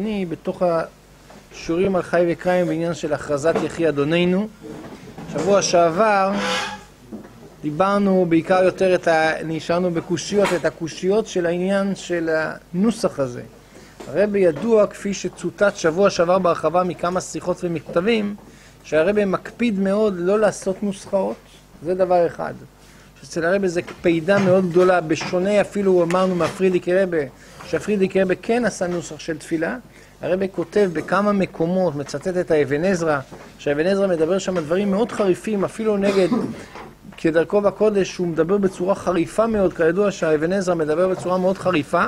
אני בתוך השיעורים על חי וקיים בעניין של הכרזת יחי אדוננו. שבוע שעבר דיברנו בעיקר יותר נשארנו בקושיות, את הקושיות של העניין של הנוסח הזה. הרבי ידוע, כפי שצוטט שבוע שעבר בהרחבה מכמה שיחות ומכתבים, שהרבי מקפיד מאוד לא לעשות נוסחאות. זה דבר אחד. שאצל הרבי זה קפידה מאוד גדולה, בשונה אפילו אמרנו מהפרידיקי רבי, שהפרידיקי רבי כן עשה נוסח של תפילה. הרבי כותב בכמה מקומות, מצטט את האבן עזרא, שהאבן עזרא מדבר שם דברים מאוד חריפים, אפילו נגד, כדרכו בקודש, הוא מדבר בצורה חריפה מאוד, כידוע שהאבן עזרא מדבר בצורה מאוד חריפה,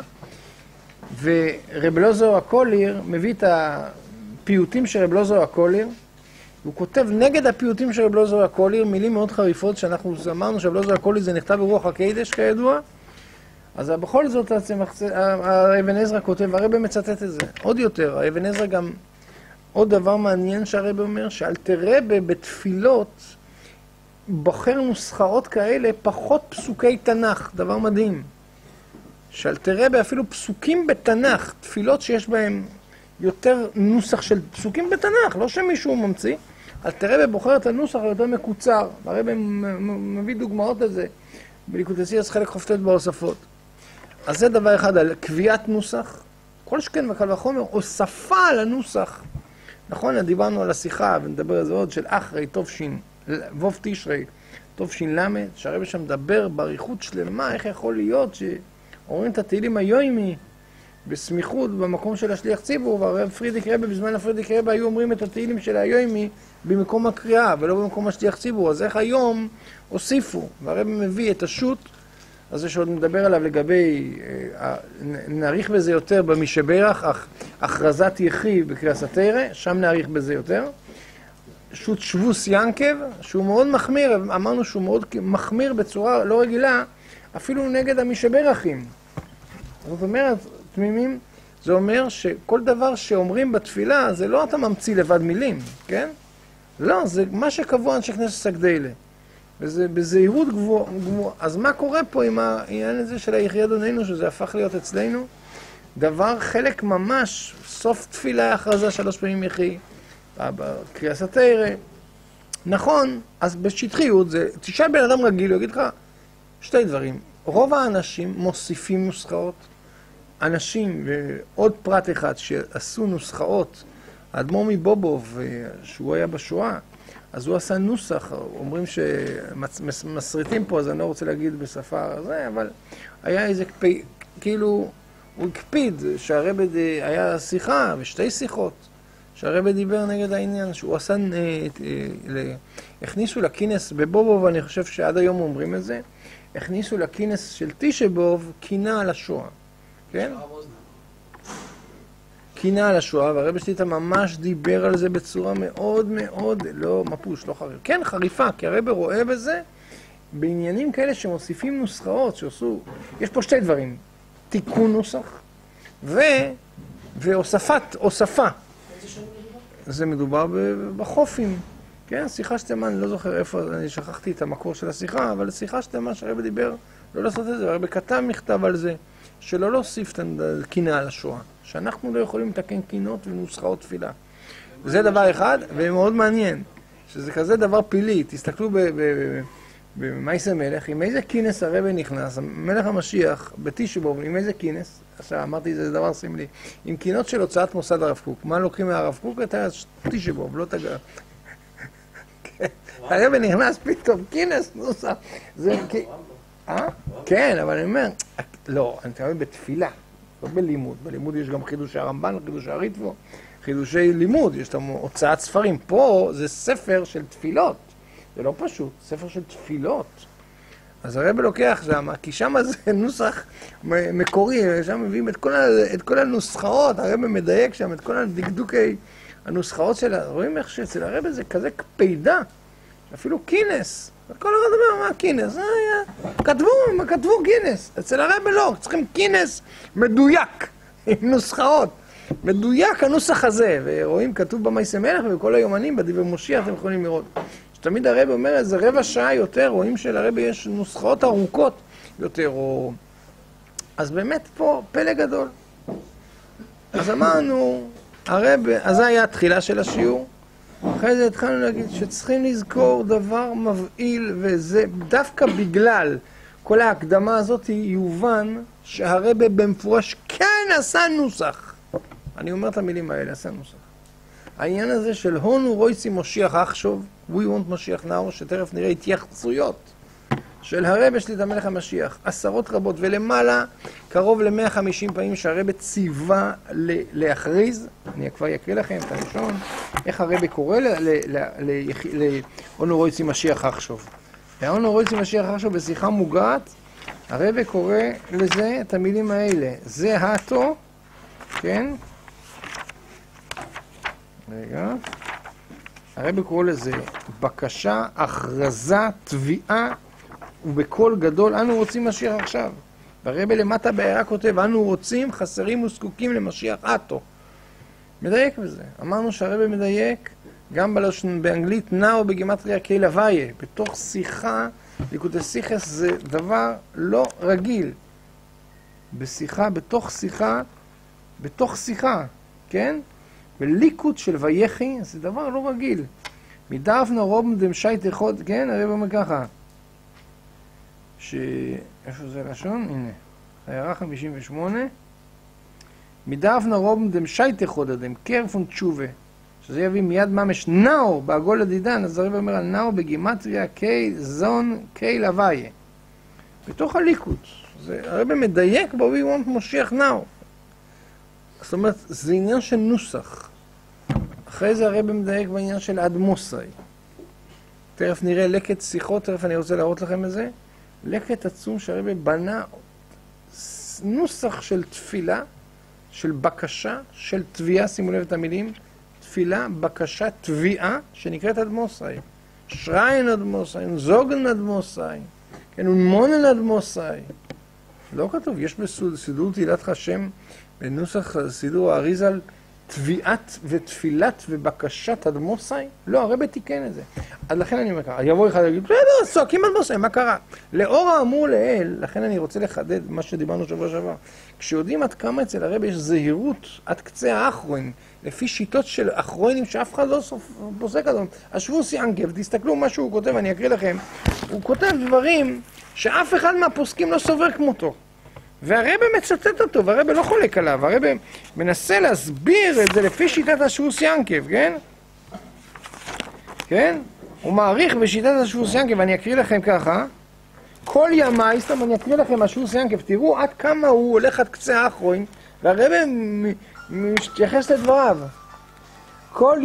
ורב אלעזר הקוליר מביא את הפיוטים של רב אלעזר הקוליר, הוא כותב נגד הפיוטים של רב אלעזר הקוליר מילים מאוד חריפות, שאנחנו אמרנו שרב אלעזר הקוליר זה נכתב ברוח הקודש כידוע, אז בכל זאת האבן עזרא כותב, הרבי מצטט את זה. עוד יותר, האבן עזרא גם, עוד דבר מעניין שהרבי אומר, שאלתר רבי בתפילות בוחר נוסחאות כאלה פחות פסוקי תנ"ך, דבר מדהים. שאלתר רבי אפילו פסוקים בתנ"ך, תפילות שיש בהם יותר נוסח של פסוקים בתנ"ך, לא שמישהו ממציא. אלתר רבי בוחר את הנוסח היותר מקוצר, והרבי מביא דוגמאות לזה, בליקוטי סירס חלק ח"ט בהוספות. אז זה דבר אחד, על קביעת נוסח, כל שכן וקל וחומר, הוספה על הנוסח. נכון, דיברנו על השיחה, ונדבר על זה עוד, של אחרי תופשין, ווב תשרי, תופשין למד, שהרבי שם מדבר באריכות שלמה, איך יכול להיות שאומרים את התהילים היומי, בסמיכות במקום של השליח ציבור, והרב פרידיק רבי, בזמן הפרידיק רבי, היו אומרים את התהילים של היומי במקום הקריאה, ולא במקום השליח ציבור. אז איך היום הוסיפו? והרבי מביא את השו"ת, אז זה שעוד נדבר עליו לגבי, נעריך בזה יותר במשברך, הכרזת יחי בקריאת תורה, שם נעריך בזה יותר. שו"ת שבוס ינקב, שהוא מאוד מחמיר, אמרנו שהוא מאוד מחמיר בצורה לא רגילה, אפילו נגד המשברכים. זאת אומרת, תמימים, זה אומר שכל דבר שאומרים בתפילה, זה לא אתה ממציא לבד מילים, כן? לא, זה מה שקבוע אנשי כנסת סגדילה. וזה בזהירות גבוהה. אז מה קורה פה עם העניין הזה של היחי אדוננו, שזה הפך להיות אצלנו? דבר חלק ממש, סוף תפילה הכרזה 3 פעמים יחי, בקריאת תורה. נכון, אז בשטחיות זה, תשאל בן אדם רגיל, הוא יגיד לך שתי דברים. רוב האנשים מוסיפים נוסחאות. אנשים, ועוד פרט אחד, שעשו נוסחאות, האדמו"ר מבובוב, שהוא היה בשואה, אז הוא עשה נוסח, אומרים שמסריטים פה, אז אני לא רוצה להגיד בשפה הזה, אבל היה איזה, כאילו, הוא הקפיד שהרבי היה שיחה, ושתי שיחות, שהרבי דיבר נגד העניין, שהוא עשה, הכניסו לכינס בבובוב, אני חושב שעד היום אומרים את זה, הכניסו לכינס של תשבוב, קינה על השואה, כן? קינה על השואה, והרבי שליט"א ממש דיבר על זה בצורה מאוד מאוד, לא מפוש, לא חריף. כן, חריפה, כי הרבי רואה בזה, בעניינים כאלה שמוסיפים נוסחאות, שעשו, יש פה שתי דברים, תיקון נוסח, הוספה. זה מדובר בחופים, כן? שיחה שלמה, אני לא זוכר איפה, אני שכחתי את המקור של השיחה, אבל שיחה שלמה שהרבי דיבר, לא לעשות את זה, הרבי כתב מכתב על זה, שלא להוסיף את הקינה על השואה. שאנחנו לא יכולים לתקן קינות ונוסחאות תפילה. זה דבר אחד, ומאוד מעניין, שזה כזה דבר פילי. תסתכלו במייסה מלך, עם איזה כינס הרבי נכנס, מלך המשיח, בתשבוב, עם איזה כינס, עכשיו אמרתי, זה דבר סמלי, עם קינות של הוצאת מוסד הרב קוק. מה לוקחים מהרב קוק? את תשבוב, לא תגר. הרבי נכנס פתאום, כינס, נוסח. כן, אבל אני אומר, לא, אני מתכוון בתפילה. לא בלימוד, בלימוד יש גם חידושי הרמב"ן, חידושי הריטב"א, חידושי לימוד, יש שם הוצאת ספרים. פה זה ספר של תפילות, זה לא פשוט, ספר של תפילות. אז הרבי לוקח שם, כי שם זה נוסח מקורי, שם מביאים את כל הנוסחאות, הרבי מדייק שם את כל הדקדוקי הנוסחאות שלה. רואים איך שאצל הרבי זה כזה קפידה, אפילו כינס. כל אחד אומר, מה כינס? כתבו כינס. אצל הרבי לא, צריכים כינס מדויק, עם נוסחאות. מדויק הנוסח הזה. ורואים, כתוב במייסה מלך ובכל היומנים, בדברי מושיע, אתם יכולים לראות. שתמיד הרבי אומר, איזה רבע שעה יותר, רואים שלרבי יש נוסחאות ארוכות יותר. אז באמת פה פלא גדול. אז אמרנו, אז זה היה התחילה של השיעור. אחרי זה התחלנו להגיד שצריכים לזכור דבר מבעיל, וזה דווקא בגלל כל ההקדמה הזאת יובן שהרבא במפורש כן עשה נוסח. אני אומר את המילים האלה, עשה נוסח. העניין הזה של הונו רויצי משיח עכשיו, we want משיח נאו, שתכף נראה התייחסויות של הרבא שליט המלך המשיח, עשרות רבות ולמעלה, קרוב ל-150 פעמים שהרבא ציווה להכריז. אני כבר יקריא לכם את הראשון, איך הרבא קורא להונו רויצי משיח עכשיו. והונו רויצי משיח עכשיו בשיחה מוגעת, הרבא קורא לזה את המילים האלה, זה האטו, כן? רגע. הרבא קורא לזה בקשה, הכרזה, תביעה, ובקול גדול, אנו רוצים משיח עכשיו. והרבא למטה בהערה כותב, אנו רוצים, חסרים וזקוקים למשיח אטו. מדייק בזה. אמרנו שהרבא מדייק גם באנגלית נאו בגימטריה קהיל הוויה. בתוך שיחה, ליקוטי שיחס זה דבר לא רגיל. בשיחה, בתוך שיחה, כן? בליקוט של ויחי, זה דבר לא רגיל. מדאבנה רובן דמשייט אחד, כן? הרבא אומר ככה. איפה זה לשון? הנה. הערה 58. מדאבנה רובן דמשייט אחד, דם קרפון תשובה. שזה יביא מיד ממש נאו בעגול הדידן, אז הרבא אומר על נאו בגימטריה קי זון קי לוויה. בתוך הליקוט. הרבא מדייק בו, we want משיח נאו. זאת אומרת, זה עניין של נוסח. אחרי זה הרבא מדייק בעניין של אדמוסאי. תכף נראה לקט שיחות, תכף אני רוצה להראות לכם את זה. לקט עצום שהרבא בנה נוסח של תפילה, של בקשה, של תביעה, שימו לב את המילים, תפילה, בקשה, תביעה, שנקראת אדמוסאי. שריין אדמוסאי, זוגן אדמוסאי, כן, ומונן אדמוסאי. לא כתוב, יש בסידור תהילת חשם, בנוסח סידור האריזל, תביעת ותפילת ובקשת אדמוסאי? לא, הרבא תיקן את זה. אז לכן אני אומר ככה, יבוא אחד להגיד, לא, צועקים אדמוסאי, מה קרה? לאור האמור לאל, לכן אני רוצה לחדד מה שדיברנו שבוע שעבר. כשיודעים עד כמה אצל הרבא יש זהירות עד קצה האחרון, לפי שיטות של אחרונים שאף אחד לא פוסק אדום. אז שבו סיאנקב, תסתכלו מה שהוא כותב, אני אקריא לכם. הוא כותב דברים שאף אחד מהפוסקים לא סובר כמותו. והרבא מצטט אותו, והרבא לא חולק עליו, הרבא מנסה להסביר את זה לפי שיטת השבוס ינקב, כן? כן? הוא מעריך בשיטת השבוס ינקב, ואני אקריא לכם ככה, כל ימי, סתם אני אקריא לכם השבוס ינקב, תראו עד כמה הוא הולך עד קצה האחרון, והרבא מתייחס לדבריו. כל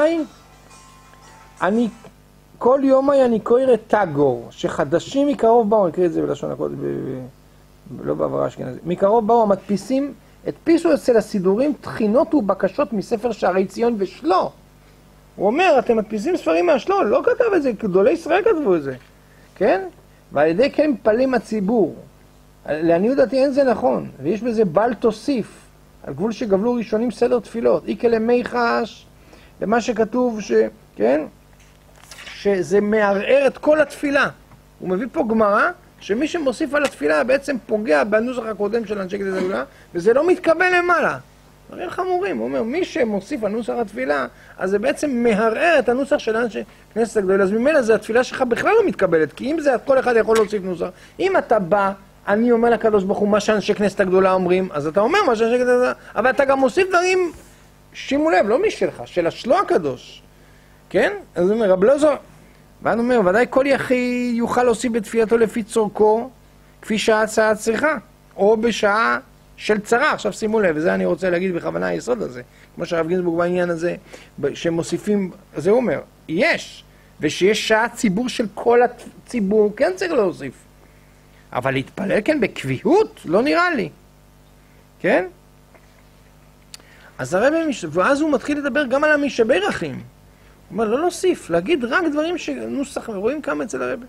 יומי אני קורא טאגור, שחדשים מקרוב באו, אני אקריא את זה בלשון הקודש, לא בעברה אשכנזית. מקרוב באו המדפיסים, הדפיסו אצל הסידורים תחינות ובקשות מספר שערי ציון ושלו. הוא אומר, אתם מדפיסים ספרים מהשלו, לא כתב את זה, גדולי ישראל כתבו את זה. כן? ועל ידי כן פלים הציבור. לעניות דעתי אין זה נכון, ויש בזה בל תוסיף, על גבול שגבלו ראשונים סדר תפילות. איקה למי חש, למה שכתוב כן? שזה מערער את כל התפילה. הוא מביא פה גמרא, שמי שמוסיף על התפילה בעצם פוגע בנוסח הקודם של אנשי כנסת הגדולה, וזה לא מתקבל למעלה. דברים חמורים, הוא אומר, מי שמוסיף על נוסח התפילה, אז זה בעצם מערער את הנוסח של אנשי כנסת הגדולה, אז ממילא זה התפילה שלך בכלל לא מתקבלת, כי אם זה כל אחד יכול להוסיף נוסח, אם אתה בא, אני אומר לקדוש ברוך הוא מה שאנשי כנסת הגדולה אומרים, אז אתה אומר מה שאנשי כנסת הגדולה, אבל אתה גם מוסיף דברים, שימו לב, לא משלך, של השלו הקדוש, כן? אז הוא אומר, רב לוזו, ואני אומר, ודאי כל יחיד יוכל להוסיף בתפילתו לפי צורכו, כפי שההצעה צריכה, או בשעה של צרה. עכשיו שימו לב, וזה אני רוצה להגיד בכוונה היסוד הזה, כמו שהרב גינזבורג בעניין הזה, שמוסיפים, זה הוא אומר, יש, ושיש שעה ציבור של כל הציבור, כן צריך להוסיף. אבל להתפלל כן בקביעות, לא נראה לי. כן? אז הרב, ואז הוא מתחיל לדבר גם על המשאבי רחים. הוא אומר, לא להוסיף, להגיד רק דברים שנוסח, ורואים כמה אצל הרב.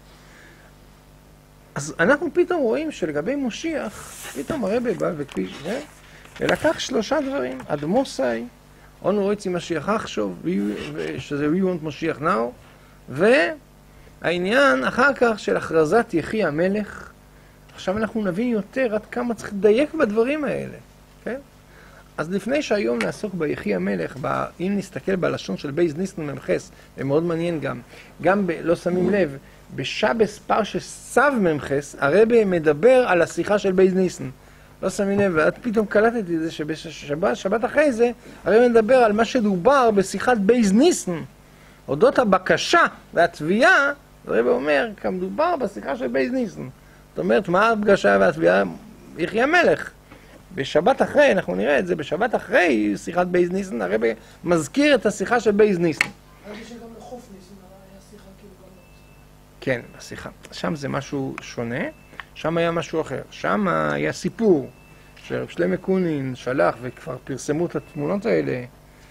אז אנחנו פתאום רואים שלגבי משיח, פתאום הרב בא וכביש, ולקח 3 דברים, אדמוסאי, אונו רויצי משיח עכשיו, שזה we want משיח now, והעניין אחר כך של הכרזת יחי המלך. עכשיו אנחנו נבין יותר עד כמה צריך לדייק בדברים האלה, כן? אז לפני שהיום נעסוק ביחי המלך, אם נסתכל בלשון של בייז ניסן ממחס, ומאוד מעניין גם לא שמים לב, בשבס פרשס סב ממחס, הרבי מדבר על השיחה של בייז ניסן. לא שמים לב, ואת פתאום קלטתי את זה שבשבת אחרי זה, הרבי מדבר על מה שדובר בשיחת בייז ניסן. אודות הבקשה והתביעה, הרבי אומר, כמדובר בשיחה של בייז ניסן. זאת אומרת, מה הבקשה והתביעה? יחי המלך. בשבת אחרי, אנחנו נראה את זה, בשבת אחרי שיחת בייז ניסן, הרבי מזכיר את השיחה של בייז ניסן. ראיתי שגם לחוף ניסן היה שיחה כאילו גם לא. כן, השיחה. שם זה משהו שונה, שם היה משהו אחר. שם היה סיפור שרב שלמה קונין שלח, וכבר פרסמו את התמונות האלה,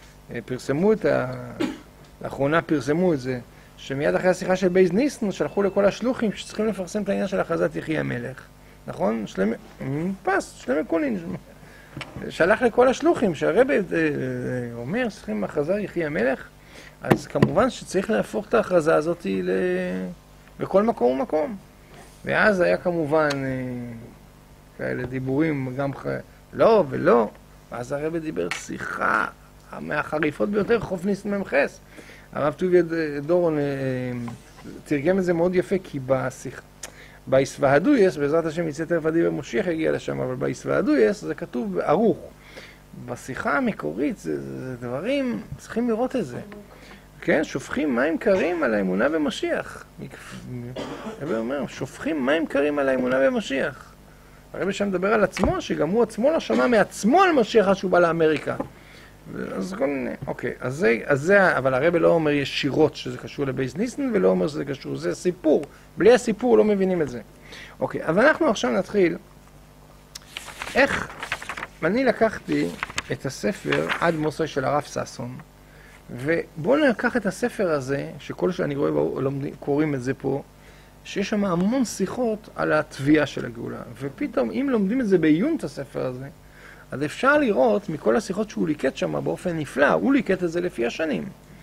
לאחרונה פרסמו את זה, שמיד אחרי השיחה של בייז ניסן שלחו לכל השלוחים שצריכים לפרסם את העניין של הכרזת יחי המלך. נכון? שלמה קונין שלח לכל השלוחים שהרבי אומר צריכים הכרזת יחי המלך, אז כמובן שצריך להפוך את ההכרזה הזאת בכל מקום ומקום. ואז היה כמובן כאלה דיבורים גם לא ולא, ואז הרבי דיבר שיחה מהחריפות ביותר, חוף ניסן ממחס. הרב טוביה דורון תרגם את זה מאוד יפה, כי ביסבהדויס, בעזרת השם יצא תכף הדיבר משיח יגיע לשם, אבל ביסבהדויס זה כתוב ערוך. בשיחה המקורית זה דברים, צריכים לראות את זה. כן, שופכים מים קרים על האמונה במשיח. הרבי אומר, שופכים מים קרים על האמונה במשיח. הרבי שם מדבר על עצמו, שגם הוא עצמו לא שמע מעצמו על משיח שהוא בא לאמריקה. אז כל מיני, אוקיי, אז זה, אבל הרבי לא אומר ישירות שזה קשור לבייז ניסן, ולא אומר שזה קשור, זה סיפור. בלי הסיפור לא מבינים את זה. אוקיי, אז אנחנו עכשיו נתחיל איך, אני לקחתי את הספר עד מוסי של הרב ששון, ובואו ניקח את הספר הזה, שכל שאני רואה קוראים את זה פה, שיש שם המון שיחות על התביעה של הגאולה, ופתאום אם לומדים את זה בעיון את הספר הזה, אז אפשר לראות מכל השיחות שהוא ליקט שם באופן נפלא, הוא ליקט את זה לפי השנים.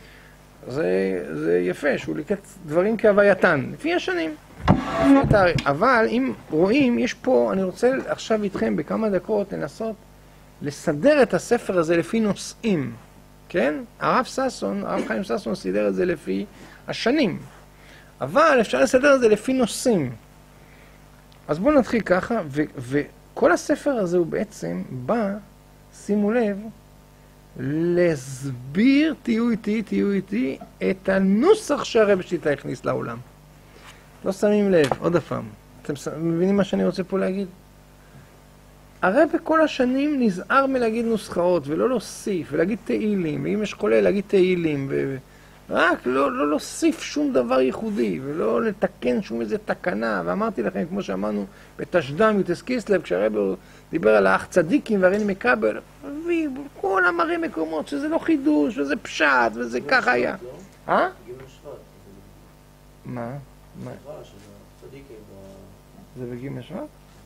זה יפה, שהוא ליקט דברים כהווייתן, לפי השנים. אבל אם רואים, יש פה, אני רוצה עכשיו איתכם בכמה דקות לנסות לסדר את הספר הזה לפי נושאים. כן? הרב חיים ששון סידר את זה לפי השנים. אבל אפשר לסדר את זה לפי נושאים. אז בואו נתחיל ככה, כל הספר הזה הוא בעצם בא, שימו לב, להסביר, תהיו איתי, את הנוסח שהרב שיטה הכניס לעולם. לא שמים לב, עוד הפעם. אתם מבינים מה שאני רוצה פה להגיד? הרב בכל השנים נזהר מלהגיד נוסחאות, ולא להוסיף, ולהגיד תהילים, ואם יש כולל להגיד תהילים, רק לא להוסיף שום דבר ייחודי, ולא לתקן שום איזה תקנה. ואמרתי לכם, כמו שאמרנו, בתשדם יוטס קיסלב, כשהרב דיבר על האח צדיקים והריני מקבל, כל המראה מקומות, שזה לא חידוש, וזה פשט, וזה ככה היה. אה? מה? זה בגימל שבט?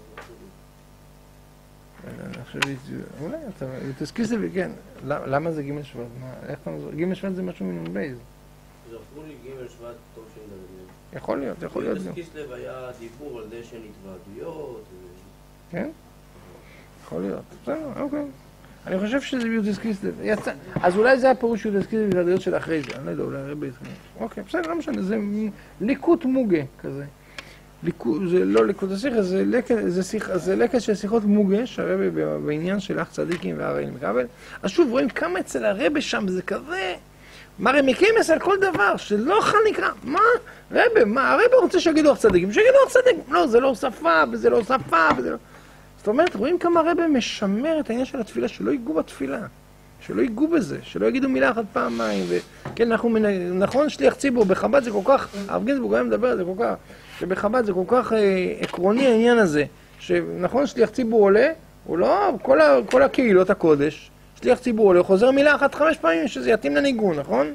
אני חושב, אולי, יוטס קיסלב, כן. למה זה גימל שבט? גימל שבט זה משהו מנון בייז. זכרו לי גימל שבט טוב של דוד. יכול להיות. יוטס קיסלב היה דיבור על זה של התוועדויות. כן? יכול להיות. בסדר, אוקיי. אני חושב שזה יוטס קיסלב. אז אולי זה הפירוש יוטס קיסלב התוועדויות של אחרי זה. אני לא יודע, אולי הרבה יתחיל. אוקיי, בסדר, לא משנה. זה ליקוט מוגה כזה. זה לא ליקוט השיחה, זה לקט של שיחות מוגה, שהרבא בעניין של אח צדיקים והריני מקבל. אז שוב, רואים כמה אצל הרבא שם זה כזה, מראה מקיימס על כל דבר, שלא חל נקרא. מה? הרבא רוצה שיגידו אח צדיקים, שיגידו אח צדיקים. לא, זה לא שפה, וזה לא שפה, וזה לא... זאת אומרת, רואים כמה הרבא משמר את העניין של התפילה, שלא ייגעו בתפילה, שלא ייגעו בזה, שלא יגידו מילה אחת פעמיים. וכן, נכון, שליח ציבור, בחב"ד זה כל כך, הרב גינזבורג היה מדבר על זה כל כך, שבחב"ד זה כל כך עקרוני העניין הזה, שנכון, שליח ציבור עולה, הוא לא, כל הקהילות הקודש, שליח ציבור עולה, הוא חוזר מילה אחת 5 פעמים, שזה יתאים לניגון, נכון?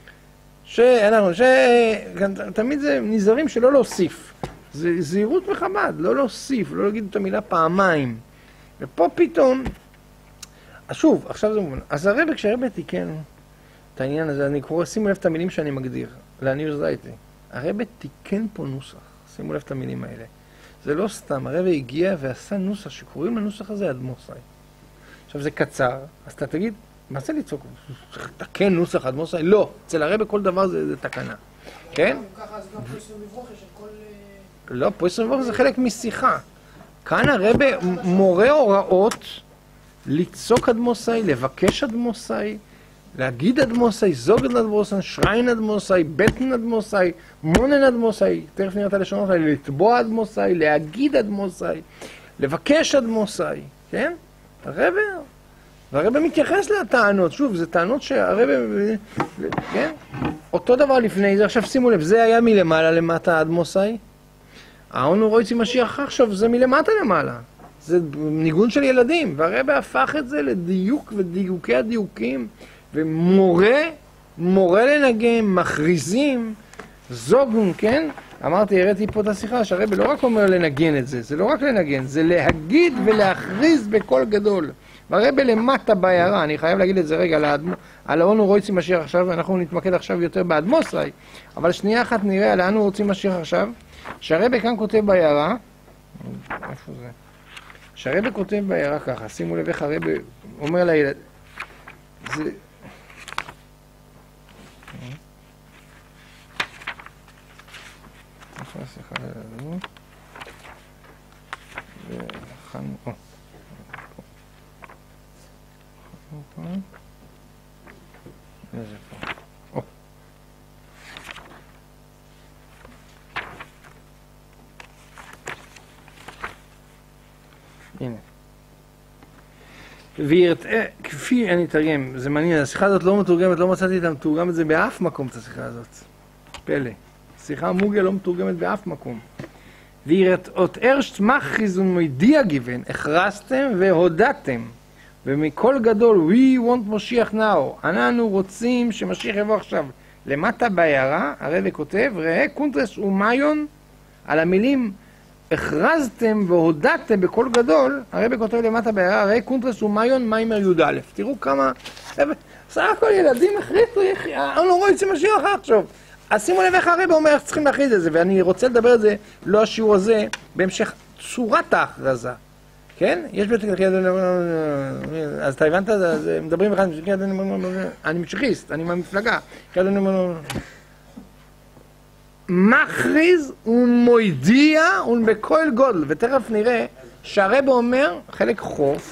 תמיד זה נזהרים שלא להוסיף. זה זהירות בחב"ד, לא להוסיף, לא להגיד את המילה פעמיים. ופה פתאום, אז שוב, עכשיו זה מובן. אז הרבא, כשהרבא תיקן את העניין הזה, אני קורא, שימו לב את המילים שאני מגדיר, לעניות דעתי. הרבא תיקן פה נוסח, שימו לב את המילים האלה. זה לא סתם, הרבא הגיע ועשה נוסח, שקוראים לנוסח הזה אדמוסאי. עכשיו זה קצר, אז אתה תגיד, מה זה לצעוק? תקן נוסח אדמוסאי? לא, אצל הרבי כל דבר זה תקנה, כן? ככה אז גם פויסר מברוכה של כל... לא, פויסר מברוכה זה חלק משיחה. כאן הרבי מורה הוראות לצעוק אדמוסאי, לבקש אדמוסאי, להגיד אדמוסאי, זוגן אדמוסאי, שריין אדמוסאי, בטן אדמוסאי, מונן אדמוסאי, תכף נראה את הלשונות האלה, לתבוע אדמוסאי, להגיד אדמוסאי, לבקש אדמוסאי, כן? והרבא מתייחס לטענות, שוב, זה טענות שהרבא, כן? אותו דבר לפני זה, עכשיו שימו לב, זה היה מלמעלה למטה אדמוסאי, אנו רואים משיח עכשיו, זה מלמטה למעלה. זה ניגון של ילדים, והרבא הפך את זה לדיוק ודיוקי הדיוקים, ומורה לנגן, מכריזים, זוגון, כן? אמרתי, הראיתי פה את השיחה, שהרבא לא רק אומר לנגן את זה, זה לא רק לנגן, זה להגיד ולהכריז בקול גדול. והרבא למטה בעיירה, אני חייב להגיד את זה רגע, על אנו רואים משיח עכשיו, ואנחנו נתמקד עכשיו יותר באדמוסאי, אבל שנייה אחת נראה על אנו רוצים משיח עכשיו, שהרבא כאן כותב בעיירה, איפה זה? שהרבא כותב בעיירה ככה, שימו לב איך הרבא אומר לילד, זה... סליחה לילדנו, וחנו, איזה פה, הנה. ויראה, כפי אני אתרגם, זה מעניין, השיחה הזאת לא מתורגמת, לא מצאתי את המתורגם את זה באף מקום, את השיחה הזאת. פלא. שיחה מוגה לא מתורגמת באף מקום. ויראות ארשט מכריז ומודיע גיוון, הכרזתם והודעתם, ומכל גדול, we want משיח now, אנחנו רוצים שמשיח יבוא עכשיו. למטה בעיירה, הרבא כותב, ראה קונטרס ומיון, על המילים, הכרזתם והודעתם בקול גדול, הרבא כותב למטה בעיירה, ראה קונטרס ומיון מיימר י"א. תראו כמה, סך הכל ילדים הכריזו, אנחנו רואים שמשיח עכשיו. אז שימו לב איך הרבא אומר איך צריכים להכריז את זה, ואני רוצה לדבר על זה, לא השיעור הזה, בהמשך צורת ההכרזה. כן? יש בטח, אז אתה הבנת, מדברים אחד, אני משיחיסט, אני מהמפלגה. מכריז ומוידיע ובקול גודל, ותכף נראה שהרבא אומר, חלק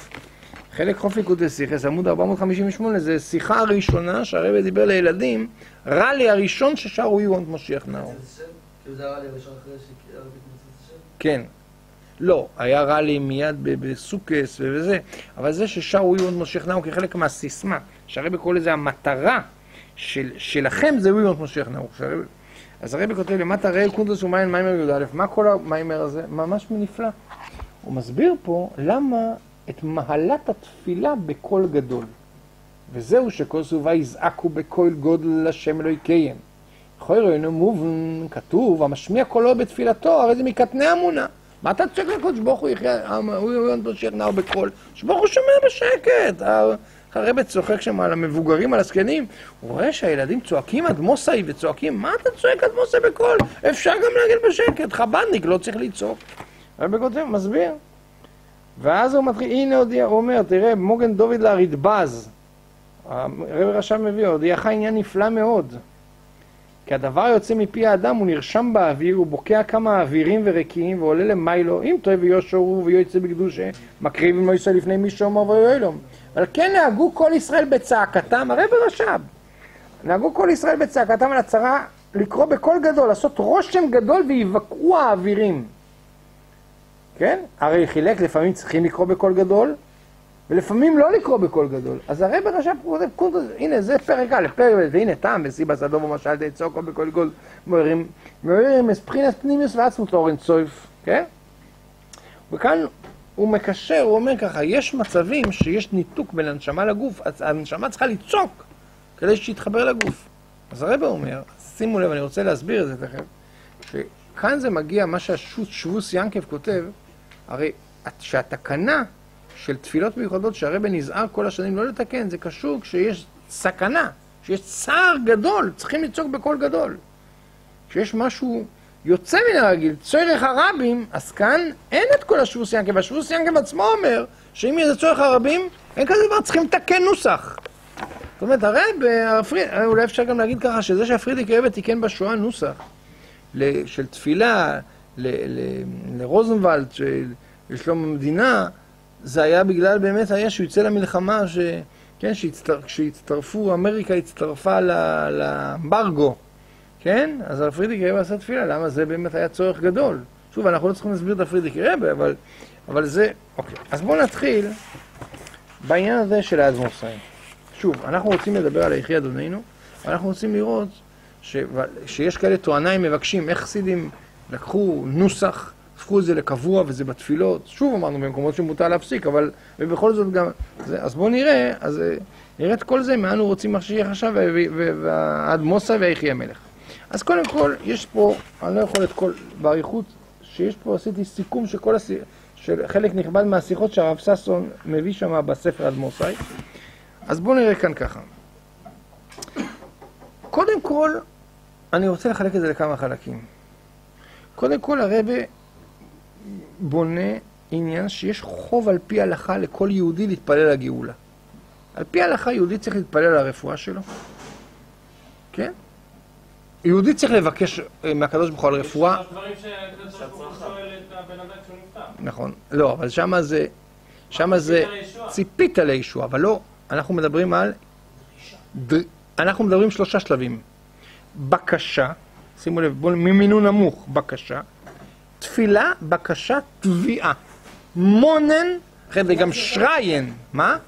חוף ליקוטי שיחס, עמוד 458, זה שיחה הראשונה שהרבא דיבר לילדים, רלי הראשון ששרו יוונט משיח נאו. זה הרלי הראשון אחרי שהרבא התמצאת השם? כן. לא, היה רלי מיד בסוכס וזה, אבל זה ששרו יוונט משיח נאו כחלק מהסיסמה, שהרבא קורא לזה המטרה שלכם זה יוונט משיח נאו. אז הרבא כותב למטה ראה קונטרס ומיין מיימר י"א, מה כל המיימר הזה? ממש נפלא. הוא מסביר פה למה את מהלת התפילה בקול גדול. וזהו שכל סובה יזעקו בקול גודל לשם אלוהי קיים. חוירנו מובן, כתוב, המשמיע קולו בתפילתו, הרי זה מקטני אמונה. מה אתה צועק לקודש ברוך הוא יחיה, הוא יוונט משיח נאו בקול? שברוך הוא שומע בשקט. הרבא צוחק שם על המבוגרים, על הזקנים, הוא רואה שהילדים צועקים אדמוסאי וצועקים, מה אתה צועק אדמוסאי בקול? אפשר גם להגיד בשקט, חב"דניק לא צריך לצעוק. הרבא כותב, מסביר. ואז הוא מתחיל, הנה הודיע, הוא אומר, תראה, מוגן דוד לרדב"ז, הרבא רש"ב מביא, הודיעך עניין נפלא מאוד. כי הדבר יוצא מפי האדם, הוא נרשם באוויר, הוא בוקע כמה אווירים ורקיעים, ועולה למיילו, אם טוב ויושרו ויועצה בקדושה, מקריב עם מויסה לפני מי שאומר ויועלום. אבל כן נהגו כל ישראל בצעקתם, הרבא רש"ב, נהגו כל ישראל בצעקתם על הצרה, לקרוא בקול גדול, לעשות רושם גדול ויבקעו האווירים. כן? הרי חילק, לפעמים צריכים לקרוא בקול גדול, ולפעמים לא לקרוא בקול גדול. אז הרבא רש"ב כותב, הנה זה פרק א', פרק ב', והנה תם, וסיבה סדום ומשל תצעוק בקול גדול, מעוררים מבחינת פנימיוס ועצמות אורן צויף, כן? וכאן הוא מקשר, הוא אומר ככה, יש מצבים שיש ניתוק בין הנשמה לגוף, אז הנשמה צריכה לצעוק כדי שיתחבר לגוף. אז הרבא אומר, שימו לב, אני רוצה להסביר את זה תכף, שכאן זה מגיע, מה שהשבוס ינקב כותב, הרי שהתקנה של תפילות מיוחדות שהרבא נזהר כל השנים לא לתקן, זה קשור כשיש סכנה, כשיש צער גדול, צריכים לצעוק בקול גדול. כשיש משהו יוצא מן הרגיל, צורך הרבים, אז כאן אין את כל השבוס ינקב. השבוס ינקב עצמו אומר שאם יהיה צורך הרבים, אין כזה דבר, צריכים לתקן נוסח. זאת אומרת, אולי אפשר גם להגיד ככה, שזה שהפרידיק רבי תיקן בשואה נוסח של תפילה לרוזנוולד, לשלום המדינה, זה היה בגלל באמת היה שהוא יצא למלחמה, כן, כשהצטרפו, אמריקה הצטרפה לאמברגו, כן? אז הפרידיק רבי עשה תפילה, למה זה באמת היה צורך גדול? שוב, אנחנו לא צריכים להסביר את הפרידיק רבי, אבל זה, אוקיי. אז בואו נתחיל בעניין הזה של האדמו"ר. שוב, אנחנו רוצים לדבר על היחי אדוננו, ואנחנו רוצים לראות שיש כאלה טועניים מבקשים, איך חסידים לקחו נוסח, הפכו את זה לקבוע וזה בתפילות. שוב אמרנו במקומות שמותר להפסיק, אבל ובכל זאת גם, אז בואו נראה, אז נראה את כל זה, מה אנו רוצים שיהיה עכשיו, והאדמו"ר והיחי המלך. אז קודם כל, יש פה, אני לא יכול את כל, בעריכות, שיש פה, עשיתי סיכום של חלק נכבד מהשיחות שהרב ששון מביא שם בספר אדמו"ר. אז בואו נראה כאן ככה. קודם כל, אני רוצה לחלק את זה לכמה חלקים. קודם כל, הרבי בונה עניין שיש חוב על פי הלכה לכל יהודי להתפלל לגאולה. על פי הלכה, יהודי צריך להתפלל על הרפואה שלו. כן? יהודי צריך לבקש מהקדוש ברוך הוא על רפואה. יש דברים שהקדוש ברוך הוא שואל את הבן אדם כשהוא נפטר. נכון. לא, אבל שמה זה ציפית לישוע, אבל לא. אנחנו מדברים על... אנחנו מדברים 3 שלבים. בקשה, שימו לב, ממינון נמוך, בקשה. תפילה, בקשה, תביעה. מונן, אחרי זה גם שריין. מה?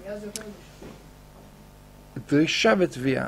דרישה ותביעה.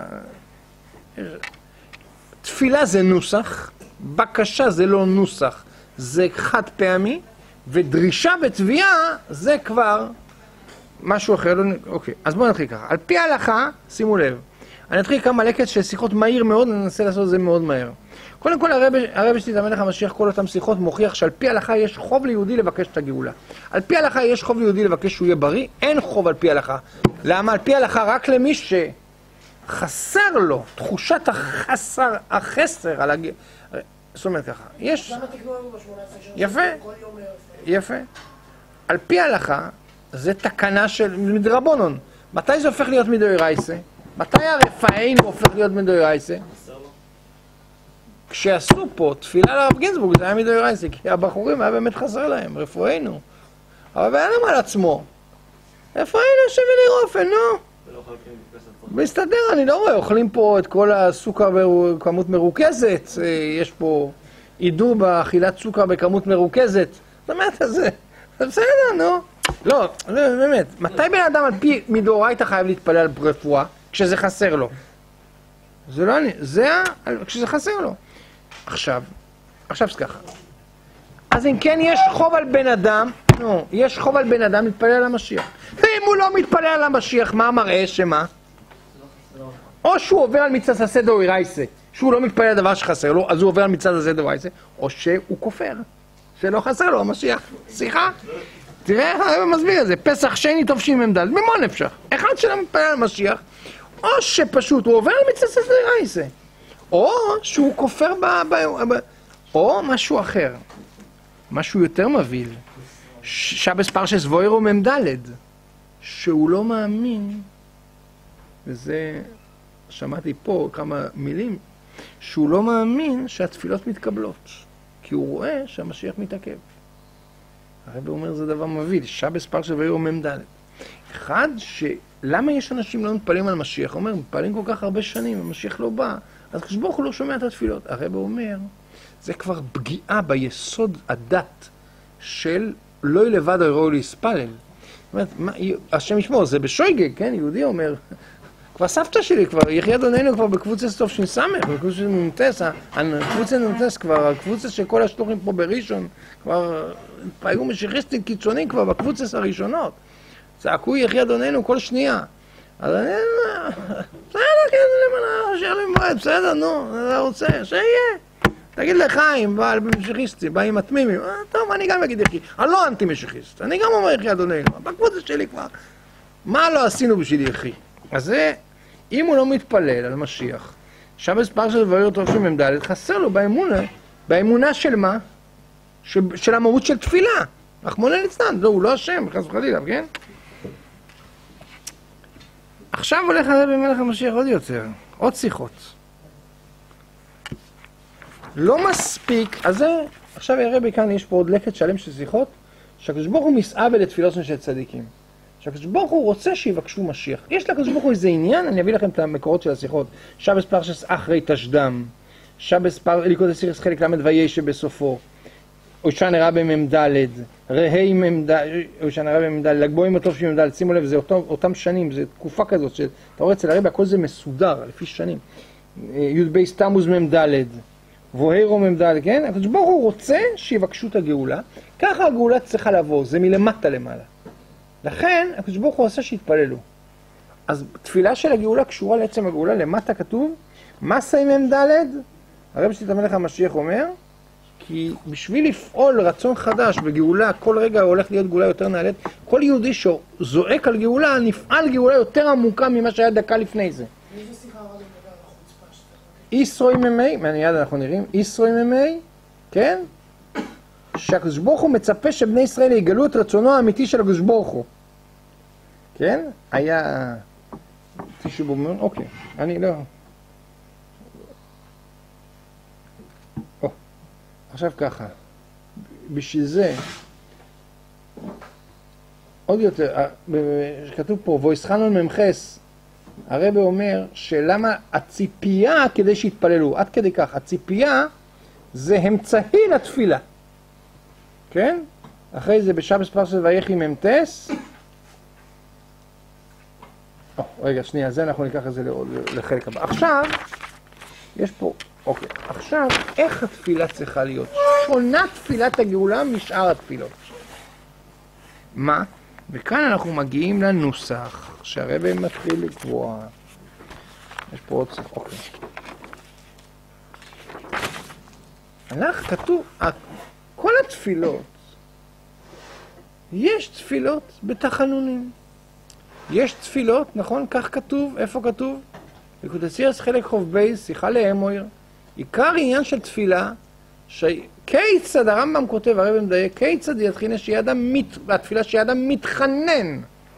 תפילה זה נוסח, בקשה זה לא נוסח, זה חד פעמי, ודרישה ותביעה זה כבר משהו אחר. אוקיי, אז בואו נתחיל ככה. על פי ההלכה, שימו לב, אני אתחיל כמה לקט של שיחות מהיר מאוד, אני אנסה לעשות את זה מאוד מהר. קודם כל, הרבי שלי, המלך המשיח, כל אותם שיחות מוכיח שעל פי ההלכה יש חוב ליהודי לבקש את הגאולה. על פי ההלכה יש חוב ליהודי לבקש שהוא יהיה בריא, אין חוב על פי ההלכה. למה? על פי ההלכה רק למי שחסר לו, תחושת החסר על הגאולה. זאת אומרת ככה, יש... למה תקנו לנו ב-18 שנה? יפה, כל יום... יפה. על פי ההלכה, זה תקנה של מדרבנן. מתי זה הופך להיות מדאורייתא? מתי הרפאנו הופך להיות מדאורייתא? כשעשו פה תפילה לרב גינזבורג, זה היה מדאורייתא, כי הבחורים היה באמת חסר להם, רפואנו. אבל בן אדם על עצמו, רפואנו שווה לרופא, נו. מסתדר, אני לא רואה, אוכלים פה את כל הסוכר בכמות מרוכזת, יש פה עידור באכילת סוכר בכמות מרוכזת. זאת אומרת, זה בסדר, נו. לא, באמת, מתי בן אדם על פי מדאורייתא חייב להתפלל על רפואה? כשזה חסר לו. זה לא אני, זה כשזה חסר לו. עכשיו זה ככה. אז אם כן יש חוב על בן אדם, יש חוב על בן אדם להתפלל על המשיח. ואם הוא לא מתפלל על המשיח, מה מראה שמה? או שהוא עובר על מצוות עשה דאורייתא, שהוא לא מתפלל על דבר שחסר לו, אז הוא עובר על מצוות עשה דאורייתא, או שהוא כופר, שלא חסר לו המשיח. שיחה? תראה איך הרב מסביר את זה. פסח שני תשמ"ד, ממה נפשך? אחד שלא מתפלל על המשיח, או שפשוט הוא עובר על מצוות עשה דאורייתא, או שהוא כופר או משהו אחר. משהו יותר מבהיל. שבס פרשס ווירו מ"ד, שהוא לא מאמין, וזה, שמעתי פה כמה מילים, שהוא לא מאמין שהתפילות מתקבלות, כי הוא רואה שהמשיח מתעכב. הרב אומר זה דבר מבהיל, שבס פרשס ווירו מ"ד. אחד, למה יש אנשים לא מתפלים על משיח? הוא אומר, מתפלים כל כך הרבה שנים, המשיח לא בא, אז כשברוך הוא לא שומע את התפילות. הרב אומר, זה כבר פגיעה ביסוד הדת של לא לבד הראוי להספלל. זאת אומרת, השם ישמור, זה בשויגג, כן? יהודי אומר, כבר סבתא שלי, כבר יחי אדוננו כבר בקבוצה סטוף שנסמך, בקבוצה נונטס, הקבוצה נונטס כבר, הקבוצה של כל השלוחים פה בראשון, כבר היו משיחיסטים קיצוניים כבר בקבוצה הראשונות. צעקו יחי אדוננו כל שנייה. אז אני, בסדר, כן, בסדר, נו, אתה רוצה, שיהיה. תגיד לחיים, בעל משיחיסטי, בא עם התמימים, טוב, אני גם אגיד יחי, אני לא אנטי משיחיסט, אני גם אומר יחי אדוננו, בקבוצה שלי כבר, מה לא עשינו בשביל יחי? אז זה, אם הוא לא מתפלל על משיח, שבס פרשת ווירו תשמ"ד, חסר לו באמונה של מה? של המהות של תפילה. רחמנא ליצלן, הוא לא השם, חס וחלילה, כן? עכשיו הולך הרבי מלך המשיח עוד יותר, עוד שיחות. לא מספיק, אז זה, עכשיו הרבי כאן יש פה עוד לקט שלם של שיחות, שהקדוש ברוך הוא מסעבד לתפילות של צדיקים. שהקדוש ברוך הוא רוצה שיבקשו משיח. יש לקדוש ברוך הוא איזה עניין, אני אביא לכם את המקורות של השיחות. שבס פרשס אחרי תשדם, שבס ליקוד הסירס חלק למד וישע בסופו, אושן רבי ממדלד, רהי ממדלד, אושן רבי ממדלד, לגבוהים הטוב של ממדלד, שימו לב, זה אותם שנים, זה תקופה כזאת, שאתה רואה אצל הרבי, הכל זה מסודר, לפי שנים. י' בייס תמוז ממדלד, והירו ממדלד, כן? הקדוש ברוך הוא רוצה שיבקשו את הגאולה, ככה הגאולה צריכה לבוא, זה מלמטה למעלה. לכן, הקדוש ברוך הוא עושה שיתפללו. אז תפילה של הגאולה קשורה לעצם הגאולה, למטה כתוב, מסי ממדלד, הרבי שליט"א המלך המשיח אומר, כי בשביל לפעול רצון חדש בגאולה, כל רגע הולך להיות גאולה יותר נעלית, כל יהודי שזועק על גאולה, נפעל גאולה יותר עמוקה ממה שהיה דקה לפני זה. איזה שיחה רע לדבר על החוצפה שאתה... ישרוי ממי, מיד אנחנו נראים, ישרוי ממי, כן? שהקדוש ברוך הוא מצפה שבני ישראל יגלו את רצונו האמיתי של הקדוש ברוך הוא. כן? היה... תשעו בו, אוקיי, אני לא... עכשיו ככה, בשביל זה, עוד יותר, כתוב פה, ואיסחנון ממחס, הרבי אומר שלמה הציפייה כדי שיתפללו, עד כדי כך, הציפייה זה אמצעי לתפילה, כן? אחרי זה בשבס פרשת ויחי ממתס, רגע, שנייה, זה אנחנו ניקח את זה לחלק הבא. עכשיו, יש פה, אוקיי, עכשיו, איך התפילה צריכה להיות? שונה תפילת הגאולה משאר התפילות. מה? וכאן אנחנו מגיעים לנוסח, שהרבי מתחיל לקבוע. יש פה עוד צריך, אוקיי. כתוב, כל התפילות, יש תפילות בתחנונים. יש תפילות, נכון? כך כתוב, איפה כתוב? ליקוד הסירס חלק חוב בייס, שיחה לאמויר. עיקר עניין של תפילה, כיצד הרמב"ם כותב, הרבי מדייק, כיצד יתחינה התפילה שאדם מתחנן.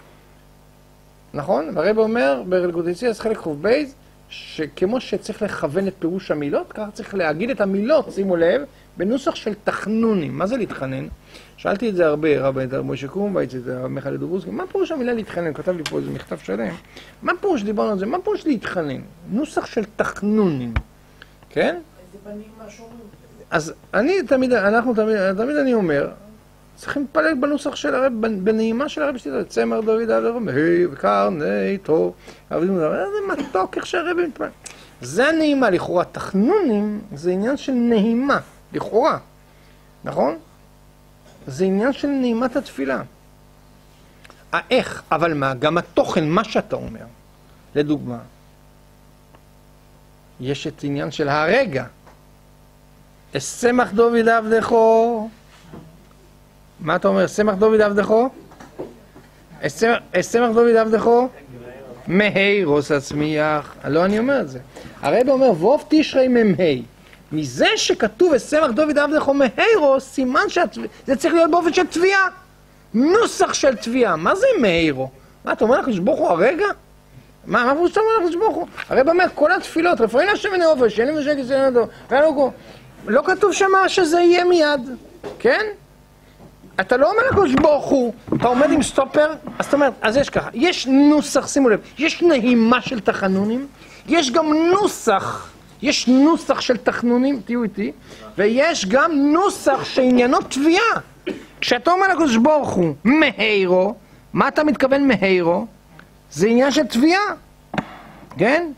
נכון? והרבי אומר, בליקוד הסירס חלק חוב בייס, שכמו שצריך לכוון את פירוש המילות, ככה צריך להגיד את המילות, שימו לב, בנוסח של תחנונים. מה זה להתחנן? שאלתי את זה הרבה, רבי משה קומבייץ, את מיכאל דובוסקי, מה פירוש המילה להתחנן? כתב לי פה איזה מכתב שלם. מה פירוש דיברנו על זה? מה פירוש להתחנן? נוסח של תחנונים, כן? איזה בנים מהשומרים. אז תמיד אני אומר, צריכים להתפלל בנוסח של הרב, בנעימה של הרב שתדע, צמר דוד אברהם, וקרני תור, זה מתוק איך שהרב מתפלל. זה הנעימה, לכאורה. תחנונים זה עניין של נעימה, לכאורה, נכון? זה עניין של נעימת התפילה. איך, אבל מה? גם התוכן, מה שאתה אומר. לדוגמה, יש את עניין של הרגע. אשמח דוד עבדכו. מה אתה אומר? אשמח דוד עבדכו? אשמח דוד עבדכו? מהירוס עצמיח. לא, אני אומר את זה. הרב אומר, ווב תשרי ממהי. מזה שכתוב אשמח דוד עבדכו מהירוס, סימן שזה צריך להיות באופן של תביעה. נוסח של תביעה. מה זה מהירו? מה, אתה אומר לקדוש ברוך הוא הרגע? מה פרוש אתה אומר לקדוש ברוך הוא? הרב אומר, כל התפילות, רפואי להשם ונעופש, אין לי משקל סנדו, לא כתוב שמה שזה יהיה מיד, כן? אתה לא אומר לקדוש ברוך הוא, אתה עומד עם סטופר, אז אתה אומר, אז יש ככה, יש נוסח, שימו לב, יש נעימה של תחנונים, יש גם נוסח, יש נוסח של תחנונים, תהיו איתי, ויש גם נוסח שעניינו תביעה. כשאתה אומר לקדוש ברוך הוא, מהירו, מה אתה מתכוון מהירו? זה עניין של תביעה, כן?